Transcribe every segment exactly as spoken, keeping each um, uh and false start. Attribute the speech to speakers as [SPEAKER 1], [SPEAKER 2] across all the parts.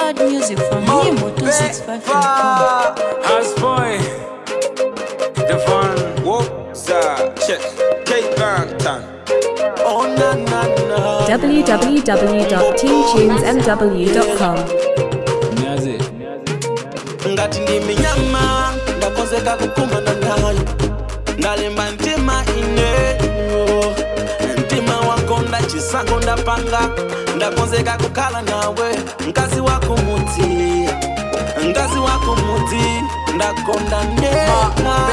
[SPEAKER 1] Download music from Nimbo two sixty-five dot com.
[SPEAKER 2] House boy, the fun.
[SPEAKER 3] Whoa, sir, check. Kate Banton. Oh, na na na.
[SPEAKER 4] w w w dot team tunes m w dot com.
[SPEAKER 2] Nyaze.
[SPEAKER 3] Ngati ndimi nyama, ndakonzeka kukumana nayo. Ndalemba ntima ine. Ntima wako ndachisako ndapanga. Ndakonzeka kukhala nawe. Mkazi wako muti. Ngazi wako muti. Ndakonda neka.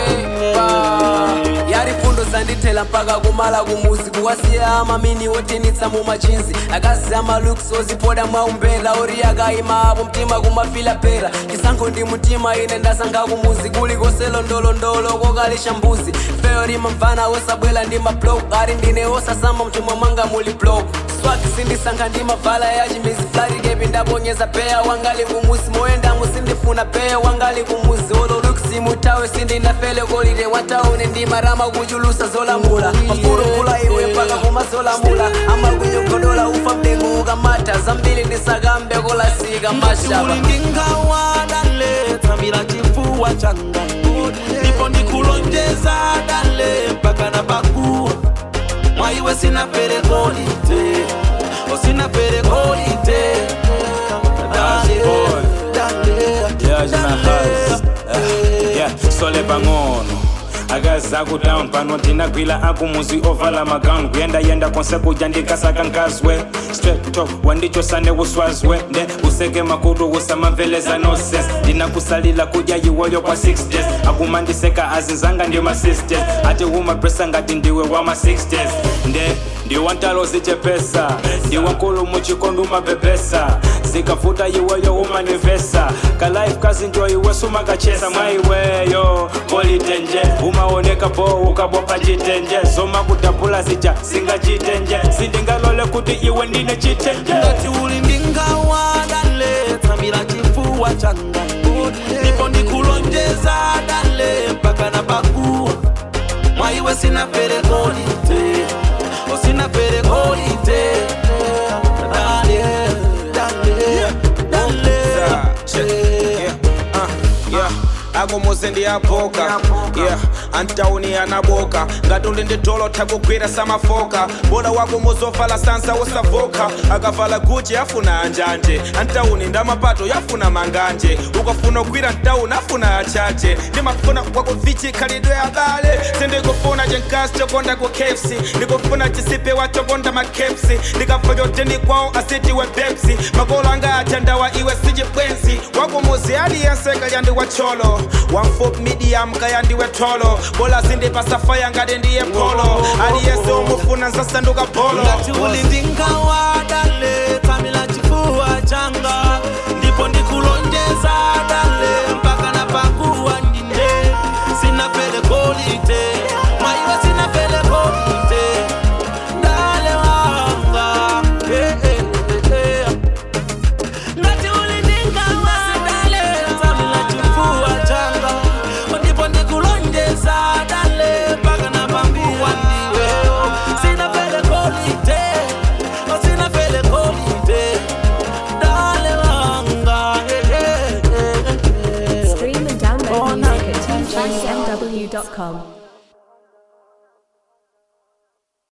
[SPEAKER 5] Yari fundo sanditela mpaka kumala kumuzi kuwasiya amamini wotinitsa mu machinzi akazi amalooks ozipoda maumbela ori akaima apo mtima kumafila pera chisankho ndi mutima ine ndasankha kumuzi kuliko selondolondolo kokalisha mbuzi feorima mvana wosabwela ndi mablok ari ndine wosasamba mchumwa mwanga muli blok swati sindisankha ndi mavala ya chimizi flarikepi ndaponyeza peya wangali kumuzi moyenda musindifuna peya wangali kumuzi ololuksi mutawe sindinafele kolite wataune ndi marama kujulusa zolamula mafuro kula iwe mpaka kumazolamula ama kunyogodola ufa mdengu ukamata zambili ndisakambe kolasika mashaba
[SPEAKER 3] ndingawa dale tamira chifuwa changa ndipo ndikulonjeza dale mpaka na baku mwaiwe sina pere kolite o sina pere kolite dale
[SPEAKER 2] Yeah, jina house. Yeah, sole bangono. Agaza go down pano ndinagwila akumuzi ovala magang kuyenda yenda konse kujandika saka nkazwe straight talk wandicho sane uswazwe nde useke makudu usamamveleza no sense ndinakusalila kuja yiwoyo kwa six days akumandiseka azinzanga ndiyo ma sisters ati uma pressa ngati ndiwe wa ma six days nde ndiwantalo zichepesa ndiwankulu muchikondo mabebesa zikafuta yiweyo umanivesa ka life kazi njo iwe sumakachesa mwaiweyo politenje umaoneka po ukabopa chitenje zoma kutapula sija singa chitenje sindingalole kuti iwe ndine chitenje
[SPEAKER 3] ngati uli ndingawa dale tamira chifuwa changa ndipo ndikulonjeza dale mpaka na baku mwaiwe sina pere kolite o sina pere kolite dale dale dale yeah agomoze ndi apoka yeah antauni anaboka ngatuli ndi tolo takukwira samafoka boda wako mozofala sansa osavoka akavala guchi afuna anjanje antauni ndamapato yafuna manganje ukafuna kwira ntauni afuna achache ndimafuna wako vichi khalidwe abale sindikufuna jenkasi chokonda ku K F C ndikufuna chisipe wachokonda ma K F C ndikafojo tendi kwao asiti we Pepsi makolo anga achandawa iwe sijibwenzi wako mozi aliyense kayandi wacholo one foot medium kayandi we tolo bola zindi pasafaya ngade ndiye polo aliyese umufuna nzasanduka polo ngati uli ndingawa dale tamila chifuwa changa ndipo ndikulonjeza dale mpaka na pakuwa ndinde sina pele kolite maiwe sina pele kolite dale wanga eh eh eh ngati uli ndingawa dale tamila chifuwa changa ndipo ndikulonjeza dale mpaka na pakuwa ndiwe sina pele kolite o sina pele kolite dale wanga eh eh eh
[SPEAKER 4] Stream and download music at team tunes m w dot com.